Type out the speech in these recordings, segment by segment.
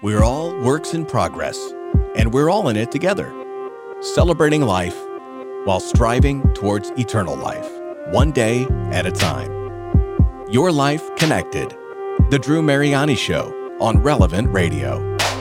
We're all works in progress, and we're all in it together, celebrating life while striving towards eternal life, one day at a time. Your Life Connected, The Drew Mariani Show on Relevant Radio.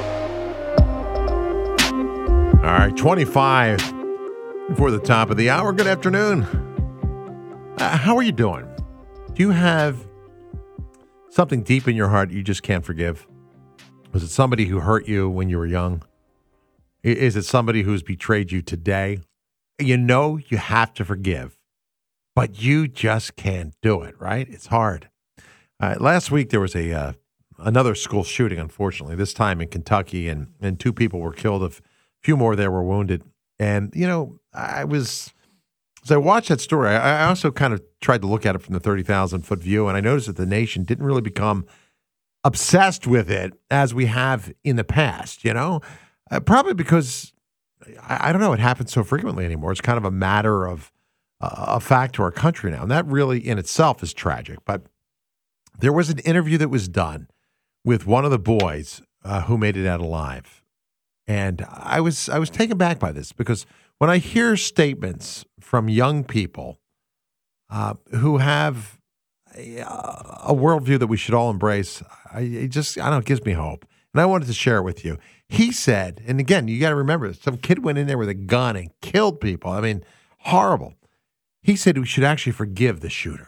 All right, 25 before the top of the hour. Good afternoon. How are you doing? Do you have something deep in your heart you just can't forgive? Was it somebody who hurt you when you were young? Is it somebody who's betrayed you today? You know you have to forgive, but you just can't do it, right? It's hard. Last week there was another school shooting, unfortunately, this time in Kentucky, and 2 people were killed. A few more there were wounded. And, you know, as I watched that story, I also kind of tried to look at it from the 30,000-foot view, and I noticed that the nation didn't really become obsessed with it as we have in the past, you know? Probably because, I don't know, it happens so frequently anymore. It's kind of a matter of a fact to our country now, and that really in itself is tragic. But there was an interview that was done with one of the boys who made it out alive. And I was taken back by this because when I hear statements from young people who have a worldview that we should all embrace, it gives me hope. And I wanted to share it with you. He said, and again, you got to remember, some kid went in there with a gun and killed people. I mean, horrible. He said we should actually forgive the shooter.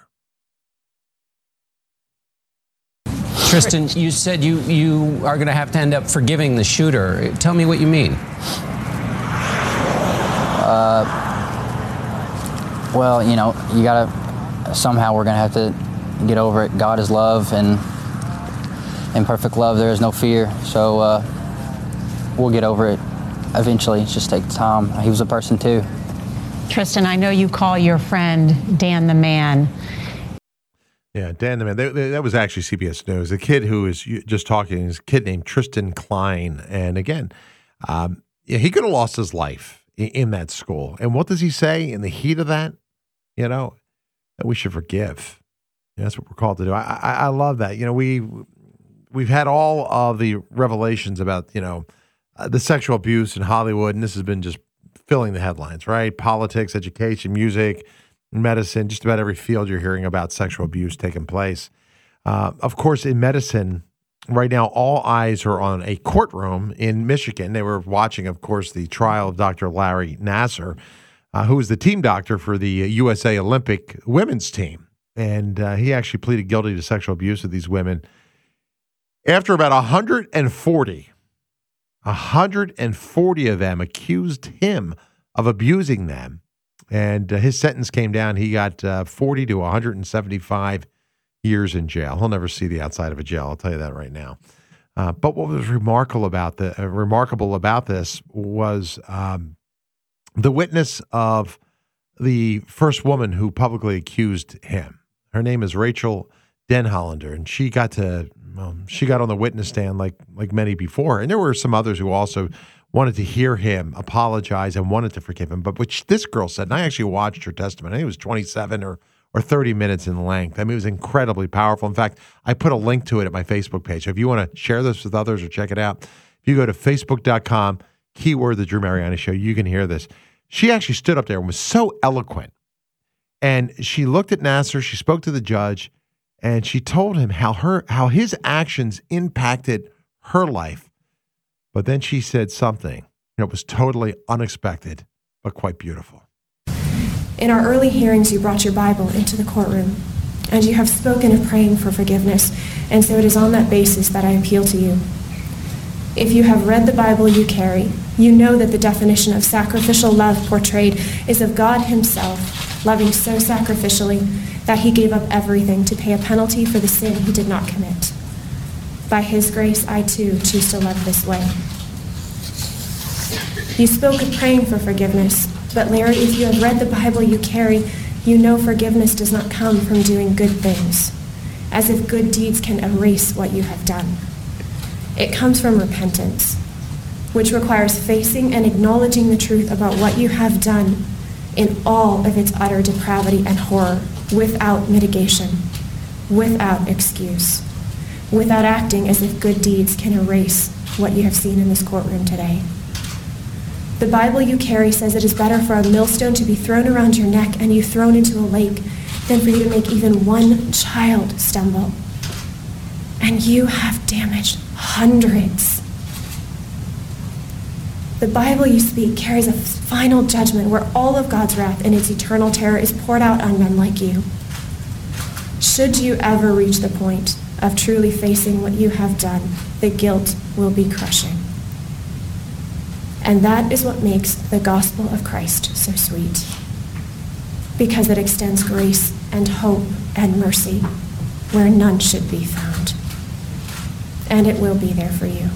Tristan, you said you are going to have to end up forgiving the shooter. Tell me what you mean. Well, you know, you got to, somehow we're going to have to get over it. God is love, and in perfect love there is no fear. So we'll get over it eventually. It just takes time. He was a person too. Tristan, I know you call your friend Dan the Man. Yeah, Dan the Man. That was actually CBS News. The kid who is just talking is a kid named Tristan Klein. And again, he could have lost his life in that school. And what does he say in the heat of that? You know, that we should forgive. That's what we're called to do. I love that. You know, we've had all of the revelations about, you know, the sexual abuse in Hollywood, and this has been just filling the headlines, right? Politics, education, music, medicine, just about every field you're hearing about sexual abuse taking place. Of course, in medicine, right now, all eyes are on a courtroom in Michigan. They were watching, of course, the trial of Dr. Larry Nassar, who was the team doctor for the USA Olympic women's team. And he actually pleaded guilty to sexual abuse of these women. After about 140 of them accused him of abusing them. And his sentence came down. He got 40 to 175 years in jail. He'll never see the outside of a jail. I'll tell you that right now. But what was remarkable about this was the witness of the first woman who publicly accused him. Her name is Rachel Denhollander, and she got on the witness stand like many before. And there were some others who also wanted to hear him apologize and wanted to forgive him. But which this girl said, and I actually watched her testimony, I think it was 27 or 30 minutes in length. I mean, it was incredibly powerful. In fact, I put a link to it at my Facebook page. So if you want to share this with others or check it out, if you go to facebook.com, keyword The Drew Mariani Show, you can hear this. She actually stood up there and was so eloquent. And she looked at Nassar, she spoke to the judge, and she told him how his actions impacted her life. But then she said something that was totally unexpected, but quite beautiful. In our early hearings, you brought your Bible into the courtroom, and you have spoken of praying for forgiveness, and so it is on that basis that I appeal to you. If you have read the Bible you carry, you know that the definition of sacrificial love portrayed is of God himself, loving so sacrificially that he gave up everything to pay a penalty for the sin he did not commit. By his grace, I too choose to love this way. You spoke of praying for forgiveness, but Larry, if you have read the Bible you carry, you know forgiveness does not come from doing good things, as if good deeds can erase what you have done. It comes from repentance, which requires facing and acknowledging the truth about what you have done in all of its utter depravity and horror, without mitigation, without excuse, without acting as if good deeds can erase what you have seen in this courtroom today. The Bible you carry says it is better for a millstone to be thrown around your neck and you thrown into a lake than for you to make even one child stumble. And you have damaged hundreds. The Bible you speak carries a final judgment where all of God's wrath and its eternal terror is poured out on men like you. Should you ever reach the point of truly facing what you have done, the guilt will be crushing. And that is what makes the gospel of Christ so sweet, because it extends grace and hope and mercy where none should be found. And it will be there for you.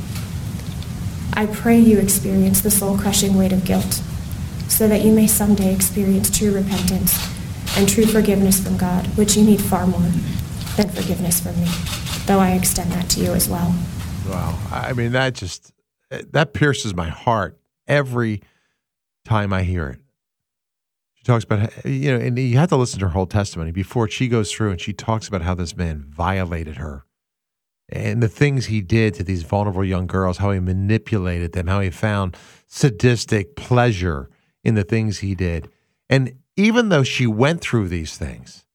I pray you experience the soul-crushing weight of guilt so that you may someday experience true repentance and true forgiveness from God, which you need far more than forgiveness from me, though I extend that to you as well. Wow. I mean, that pierces my heart every time I hear it. She talks about, and you have to listen to her whole testimony before she goes through and she talks about how this man violated her and the things he did to these vulnerable young girls, how he manipulated them, how he found sadistic pleasure in the things he did. And even though she went through these things,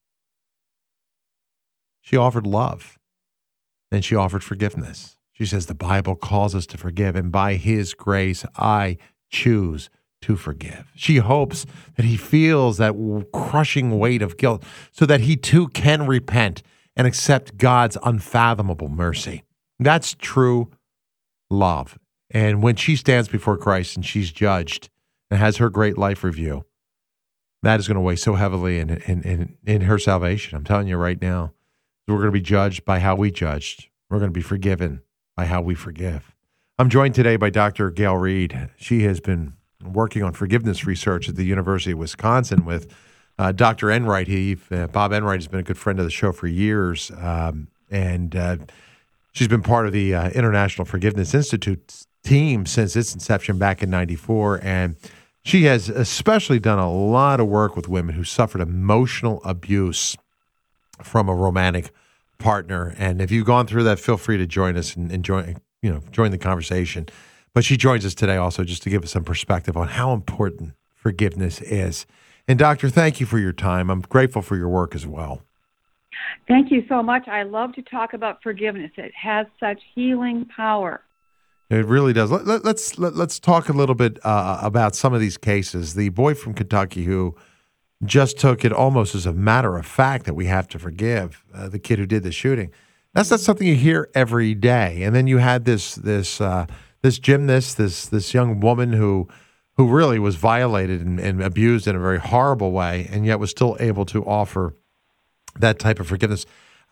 she offered love and she offered forgiveness. She says the Bible calls us to forgive, and by his grace, I choose to forgive. She hopes that he feels that crushing weight of guilt so that he too can repent and accept God's unfathomable mercy. That's true love. And when she stands before Christ and she's judged and has her great life review, that is going to weigh so heavily in her salvation. I'm telling you right now, we're going to be judged by how we judged. We're going to be forgiven by how we forgive. I'm joined today by Dr. Gail Reed. She has been working on forgiveness research at the University of Wisconsin with Dr. Enright. Bob Enright has been a good friend of the show for years, and she's been part of the International Forgiveness Institute team since its inception back in '94, and she has especially done a lot of work with women who suffered emotional abuse from a romantic partner. And if you've gone through that, feel free to join us and join the conversation. But she joins us today also just to give us some perspective on how important forgiveness is. And Doctor, thank you for your time. I'm grateful for your work as well. Thank you so much. I love to talk about forgiveness. It has such healing power. It really does. Let's talk a little bit about some of these cases. The boy from Kentucky who just took it almost as a matter of fact that we have to forgive the kid who did the shooting. That's not something you hear every day. And then you had this gymnast, this young woman who really was violated and abused in a very horrible way, and yet was still able to offer that type of forgiveness.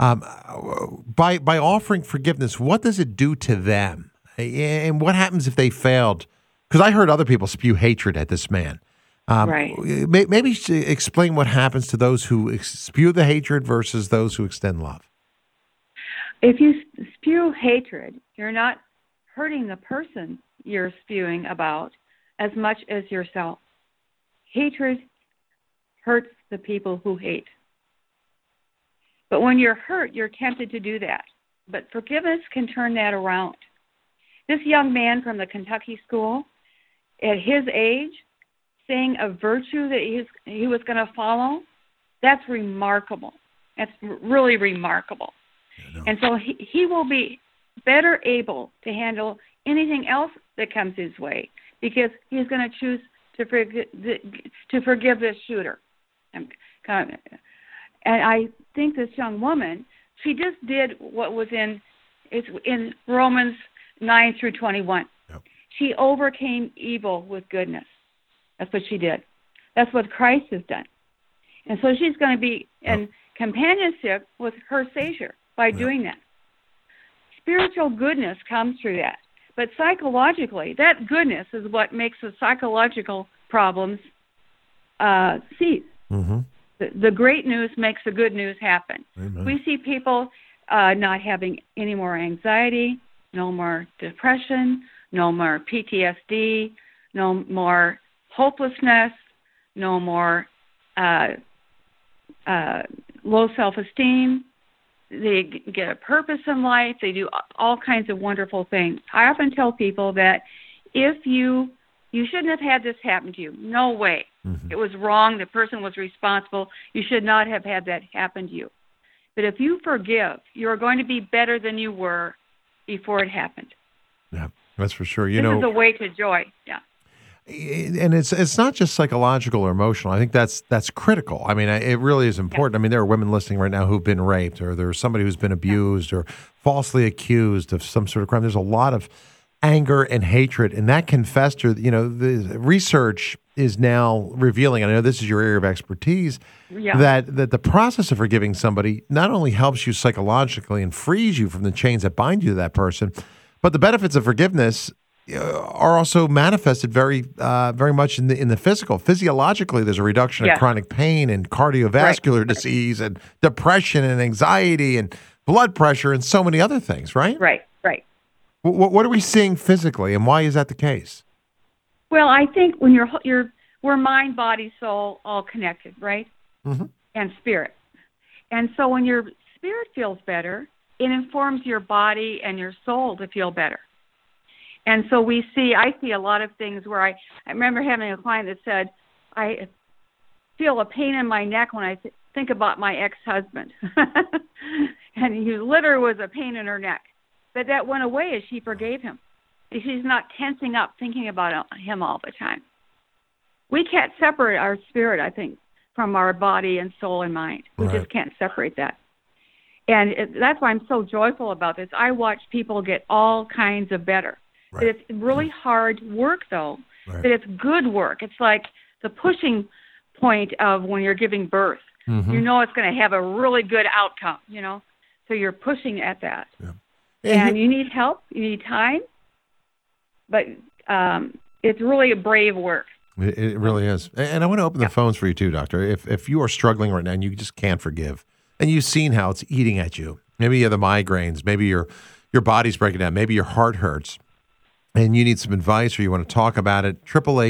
By offering forgiveness, what does it do to them? And what happens if they failed? Because I heard other people spew hatred at this man. Right. Maybe explain what happens to those who spew the hatred versus those who extend love. If you spew hatred, you're not hurting the person you're spewing about as much as yourself. Hatred hurts the people who hate. But when you're hurt, you're tempted to do that. But forgiveness can turn that around. This young man from the Kentucky school, at his age, saying a virtue that he was going to follow, that's remarkable. That's really remarkable. And so he will be better able to handle anything else that comes his way because he's going to choose to forgive this shooter. And I think this young woman, she just did what was in Romans 9 through 21. Yep. She overcame evil with goodness. That's what she did. That's what Christ has done. And so she's going to be in companionship with her Savior by doing that. Spiritual goodness comes through that. But psychologically, that goodness is what makes the psychological problems cease. Mm-hmm. The great news makes the good news happen. Amen. We see people not having any more anxiety, no more depression, no more PTSD, no more hopelessness, no more low self-esteem. They get a purpose in life. They do all kinds of wonderful things. I often tell people that if you shouldn't have had this happen to you. No way. Mm-hmm. It was wrong. The person was responsible. You should not have had that happen to you. But if you forgive, you're going to be better than you were before it happened. Yeah, that's for sure. This is the way to joy. Yeah. And it's not just psychological or emotional. I think that's critical. I mean, it really is important. Yeah. I mean, there are women listening right now who've been raped, or there's somebody who's been abused or falsely accused of some sort of crime. There's a lot of anger and hatred, and that can fester. You know, the research is now revealing, and I know this is your area of expertise, that the process of forgiving somebody not only helps you psychologically and frees you from the chains that bind you to that person, but the benefits of forgiveness are also manifested very much in the physical. Physiologically, there's a reduction of chronic pain and cardiovascular disease and depression and anxiety and blood pressure and so many other things, right? Right. What are we seeing physically, and why is that the case? Well, I think when we're mind, body, soul, all connected, right? Mm-hmm. And spirit. And so when your spirit feels better, it informs your body and your soul to feel better. And so I see a lot of things where I remember having a client that said, I feel a pain in my neck when I think about my ex-husband. And he literally was a pain in her neck. But that went away as she forgave him. She's not tensing up thinking about him all the time. We can't separate our spirit, I think, from our body and soul and mind. We just can't separate that. And that's why I'm so joyful about this. I watch people get all kinds of better. Right. But it's really hard work, though. Right. But it's good work. It's like the pushing point of when you're giving birth. Mm-hmm. You know it's going to have a really good outcome, you know. So you're pushing at that. Yeah. And you need help, you need time, but it's really a brave work. It really is. And I want to open the phones for you too, Doctor. If you are struggling right now and you just can't forgive, and you've seen how it's eating at you, maybe you have the migraines, maybe your body's breaking down, maybe your heart hurts, and you need some advice or you want to talk about it,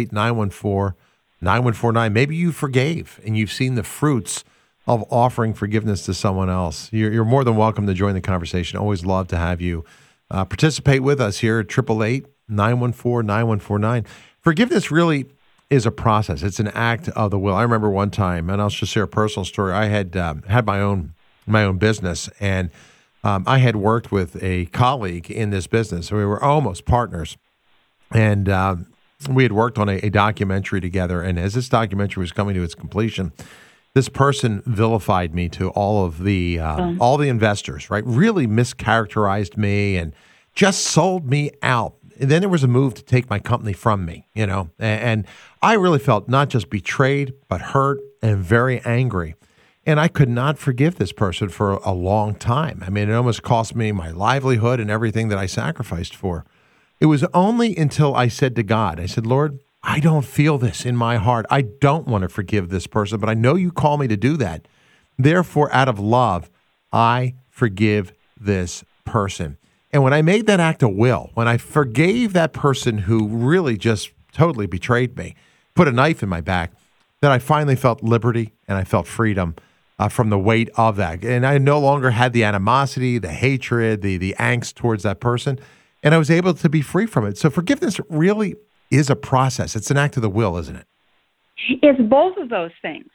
888-914-9149. Maybe you forgave and you've seen the fruits of offering forgiveness to someone else. You're more than welcome to join the conversation. Always love to have you participate with us here at 888-914-9149. Forgiveness really is a process. It's an act of the will. I remember one time, and I'll just share a personal story. I had had my own business, and I had worked with a colleague in this business. So we were almost partners, and we had worked on a documentary together. And as this documentary was coming to its completion, this person vilified me to all of the investors, right? Really mischaracterized me and just sold me out. And then there was a move to take my company from me, you know, and I really felt not just betrayed, but hurt and very angry. And I could not forgive this person for a long time. I mean, it almost cost me my livelihood and everything that I sacrificed for. It was only until I said to God, I said, Lord, I don't feel this in my heart. I don't want to forgive this person, but I know you call me to do that. Therefore, out of love, I forgive this person. And when I made that act of will, when I forgave that person who really just totally betrayed me, put a knife in my back, then I finally felt liberty and I felt freedom from the weight of that. And I no longer had the animosity, the hatred, the angst towards that person, and I was able to be free from it. So forgiveness really is a process. It's an act of the will, isn't it? It's both of those things.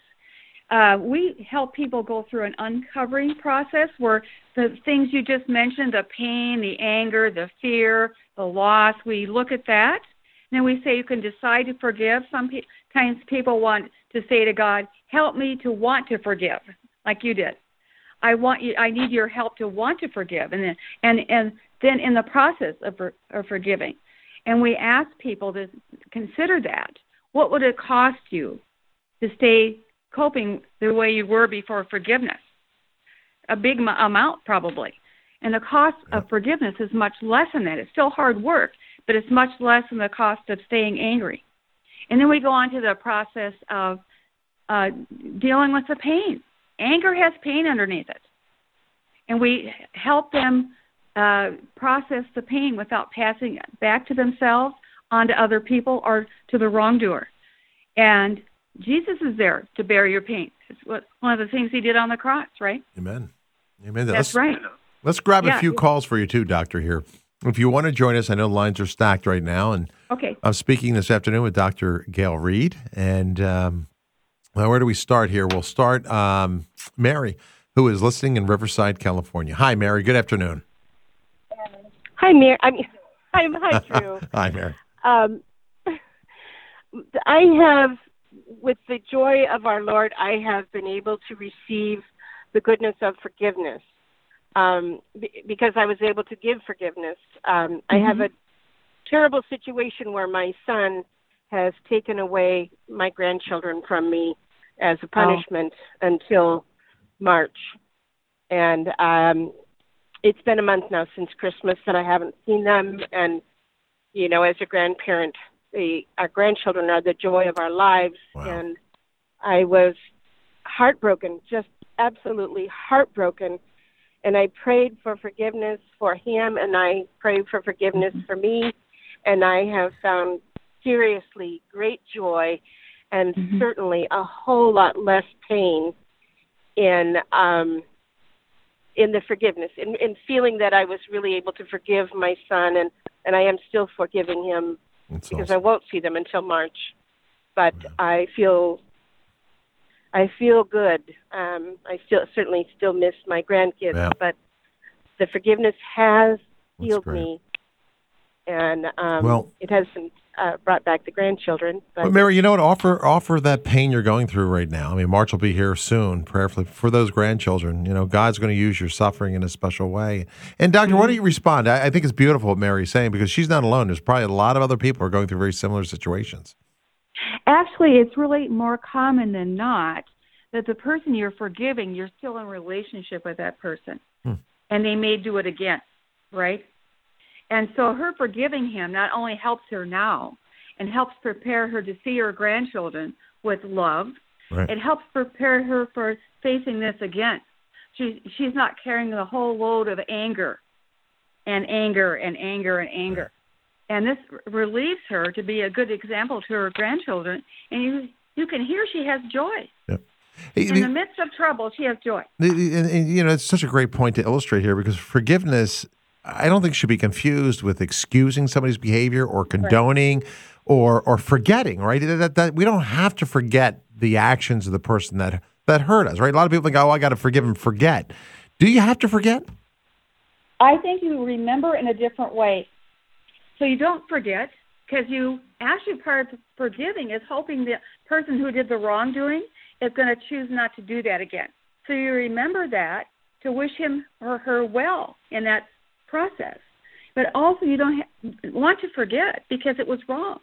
We help people go through an uncovering process where the things you just mentioned, the pain, the anger, the fear, the loss, we look at that. And then we say you can decide to forgive. Sometimes people want to say to God, help me to want to forgive, like you did. I need your help to want to forgive. And then in the process of forgiving, and we ask people to consider that. What would it cost you to stay coping the way you were before forgiveness? A big amount, probably. And the cost of forgiveness is much less than that. It's still hard work, but it's much less than the cost of staying angry. And then we go on to the process of dealing with the pain. Anger has pain underneath it. And we help them process the pain without passing it back to themselves, onto other people, or to the wrongdoer. And Jesus is there to bear your pain. It's one of the things he did on the cross, right? Amen. Amen. That's right. Let's grab a Yeah. few calls for you too, Doctor, here. If you want to join us, I know lines are stacked right now, and Okay. I'm speaking this afternoon with Dr. Gail Reed. And well, where do we start here? We'll start Mary, who is listening in Riverside, California. Hi, Mary. Good afternoon. Hi, Mary. Hi, Drew. Hi, Mary. I have, with the joy of our Lord, I have been able to receive the goodness of forgiveness because I was able to give forgiveness. I have a terrible situation where my son has taken away my grandchildren from me as a punishment until March. And it's been a month now since Christmas that I haven't seen them. And, you know, as a grandparent, our grandchildren are the joy of our lives. Wow. And I was heartbroken, just absolutely heartbroken. And I prayed for forgiveness for him, and I prayed for forgiveness for me. And I have found seriously great joy and certainly a whole lot less pain in the forgiveness, in feeling that I was really able to forgive my son, and I am still forgiving him. That's because awesome. I won't see them until March. But I feel good. I certainly still miss my grandkids, but the forgiveness has healed me, and it hasn't brought back the grandchildren. But Mary, you know what? Offer that pain you're going through right now. I mean, March will be here soon, prayerfully, for those grandchildren. You know, God's going to use your suffering in a special way. And Doctor, why don't you respond? I think it's beautiful what Mary's saying, because she's not alone. There's probably a lot of other people who are going through very similar situations. Actually, it's really more common than not that the person you're forgiving, you're still in relationship with that person. And they may do it again, right? And so her forgiving him not only helps her now and helps prepare her to see her grandchildren with love, it helps prepare her for facing this again. She's not carrying the whole load of anger and anger and anger and anger. And this relieves her to be a good example to her grandchildren. And you can hear she has joy. In the midst of trouble, she has joy. And, you know, it's such a great point to illustrate here, because forgiveness, I don't think, should be confused with excusing somebody's behavior or condoning or forgetting, right? That we don't have to forget the actions of the person that hurt us, right? A lot of people think, oh, I got to forgive and forget. Do you have to forget? I think you remember in a different way. So you don't forget, because you actually, part of forgiving is hoping the person who did the wrongdoing is going to choose not to do that again. So you remember that to wish him or her well in that process. But also you don't want to forget because it was wrong.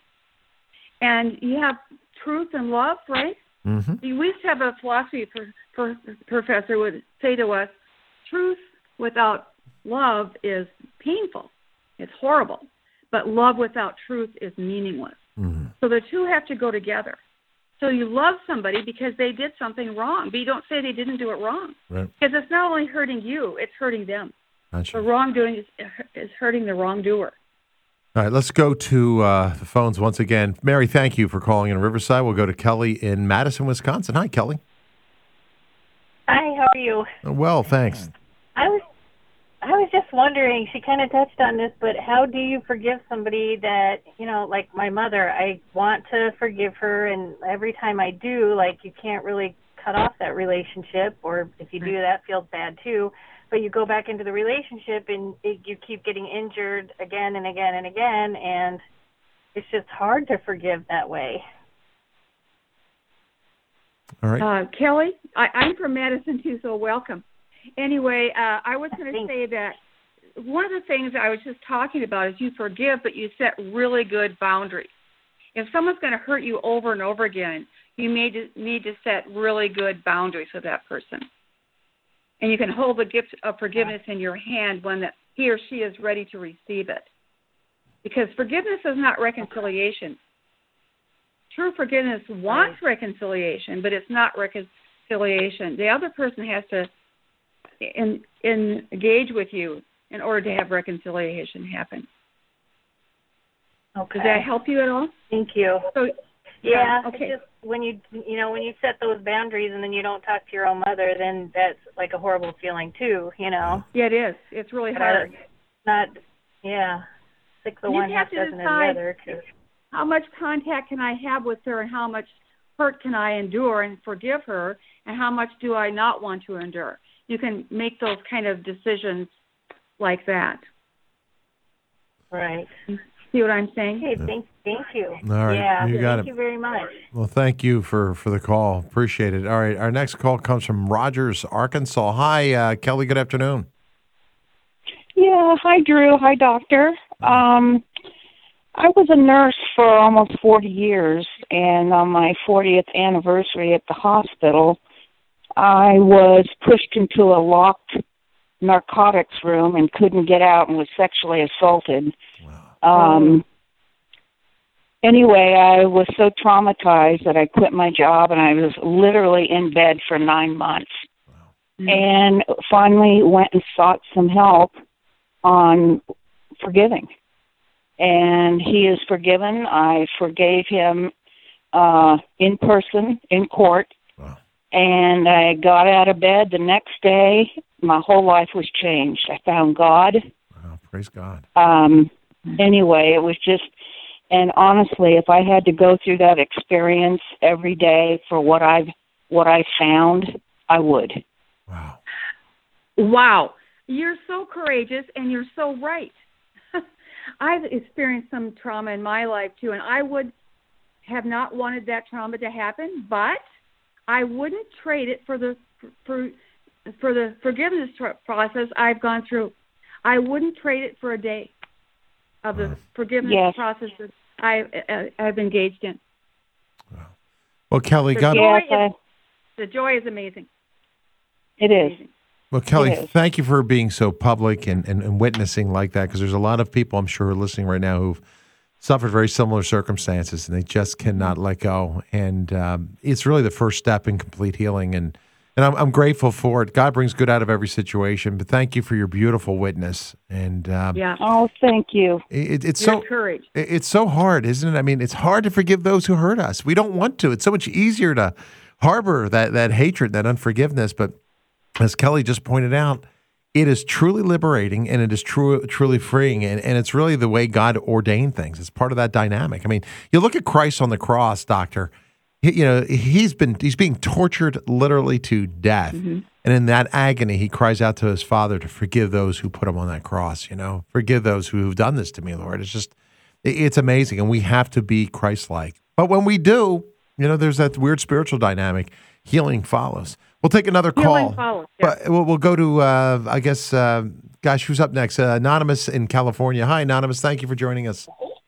And you have truth and love, right? We used to have a philosophy professor would say to us, truth without love is painful. It's horrible. But love without truth is meaningless. So the two have to go together. So you love somebody because they did something wrong, but you don't say they didn't do it wrong. Because it's not only hurting you, it's hurting them. The wrongdoing is hurting the wrongdoer. All right, let's go to the phones once again. Mary, thank you for calling in Riverside. We'll go to Kelly in Madison, Wisconsin. Hi, Kelly. Hi, how are you? Well, thanks. I was just wondering, she kind of touched on this, but how do you forgive somebody that, you know, like my mother, I want to forgive her, and every time I do, like, you can't really cut off that relationship, or if you do, that feels bad too, but you go back into the relationship and you keep getting injured again and again and again, and it's just hard to forgive that way. All right. Kelly, I'm from Madison too, so welcome. Anyway, I was going to say that one of the things I was just talking about is you forgive, but you set really good boundaries. If someone's going to hurt you over and over again, you may need to set really good boundaries with that person. And you can hold the gift of forgiveness in your hand when he or she is ready to receive it. Because forgiveness is not reconciliation. True forgiveness wants reconciliation, but it's not reconciliation. The other person has to engage with you in order to have reconciliation happen. Okay. Does that help you at all? Thank you. So, yeah, okay. when you set those boundaries and then you don't talk to your own mother, then that's like a horrible feeling too, Yeah, it is. It's really But hard. Six of You one, have half to dozen of the decide other. 'Cause how much contact can I have with her and how much hurt can I endure and forgive her, and how much do I not want to endure? You can make those kind of decisions like that. Right. See what I'm saying? Okay, thank you. All right, Yeah, you got thank it. you very much. Well, thank you for the call. Appreciate it. All right, our next call comes from Rogers, Arkansas. Hi, Kelly. Good afternoon. Yeah, hi Drew, hi doctor. I was a nurse for almost 40 years, and on my 40th anniversary at the hospital, I was pushed into a locked narcotics room and couldn't get out and was sexually assaulted. Anyway, I was so traumatized that I quit my job, and I was literally in bed for 9 months. And finally went and sought some help on forgiving. And he is forgiven. I forgave him in person, in court. And I got out of bed the next day. My whole life was changed. I found God. Wow, praise God. Anyway, it was just, and honestly, if I had to go through that experience every day for what I found, I would. Wow. You're so courageous, and you're so right. I've experienced some trauma in my life, too, and I would have not wanted that trauma to happen, but I wouldn't trade it for the forgiveness process I've gone through. I wouldn't trade it for a day of the forgiveness process that I've engaged in. Well, Kelly, The joy is amazing. It is. Well, Kelly, thank you for being so public and witnessing like that, because there's a lot of people, I'm sure, who are listening right now who've suffered very similar circumstances, and they just cannot let go. And it's really the first step in complete healing, and I'm grateful for it. God brings good out of every situation, but thank you for your beautiful witness. And oh, thank you. It's Your courage. It's so hard, isn't it? I mean, it's hard to forgive those who hurt us. We don't want to. It's so much easier to harbor that hatred, that unforgiveness, but as Kelly just pointed out, it is truly liberating, and it is truly freeing, and it's really the way God ordained things. It's part of that dynamic. I mean, you look at Christ on the cross, Doctor. He's being tortured literally to death, and in that agony, he cries out to his Father to forgive those who put him on that cross. Forgive those who've done this to me, Lord. It's amazing, and we have to be Christ-like. But when we do, there's that weird spiritual dynamic. Healing follows. We'll take another call. But we'll go to, I guess, gosh, who's up next? Anonymous in California. Hi, Anonymous. Thank you for joining us.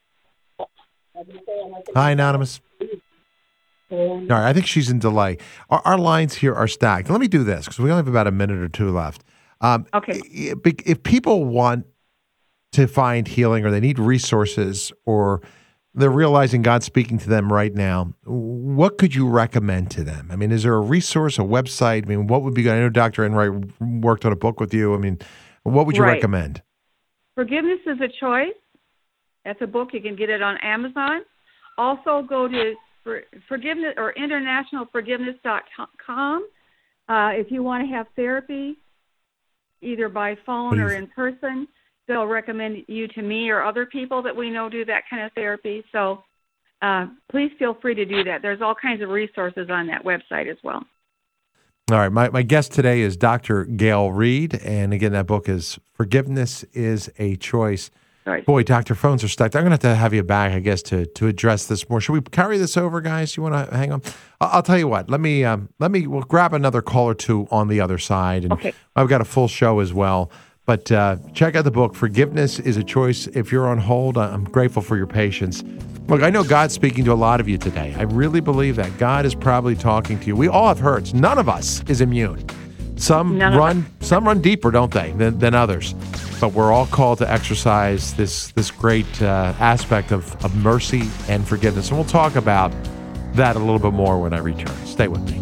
Hi, Anonymous. All right, I think she's in delay. Our lines here are stacked. Let me do this, because we only have about a minute or two left. Okay. If people want to find healing, or they need resources, or they're realizing God's speaking to them right now, what could you recommend to them? I mean, is there a resource, a website? I mean, what would be good? I know Dr. Enright worked on a book with you. I mean, what would you recommend? Forgiveness is a Choice. That's a book. You can get it on Amazon. Also, go to forgiveness or internationalforgiveness.com if you want to have therapy, either by phone or in person. They'll recommend you to me or other people that we know do that kind of therapy. So please feel free to do that. There's all kinds of resources on that website as well. All right. My guest today is Dr. Gail Reed. And again, that book is Forgiveness is a Choice. Right. Boy, Doctor, phones are stacked. I'm going to have you back, I guess, to address this more. Should we carry this over, guys? You want to hang on? I'll tell you what. We'll grab another call or two on the other side. And I've got a full show as well. But check out the book, Forgiveness is a Choice. If you're on hold, I'm grateful for your patience. Look, I know God's speaking to a lot of you today. I really believe that. God is probably talking to you. We all have hurts. None of us is immune. Some run deeper, don't they, than others. But we're all called to exercise this great aspect of mercy and forgiveness. And we'll talk about that a little bit more when I return. Stay with me.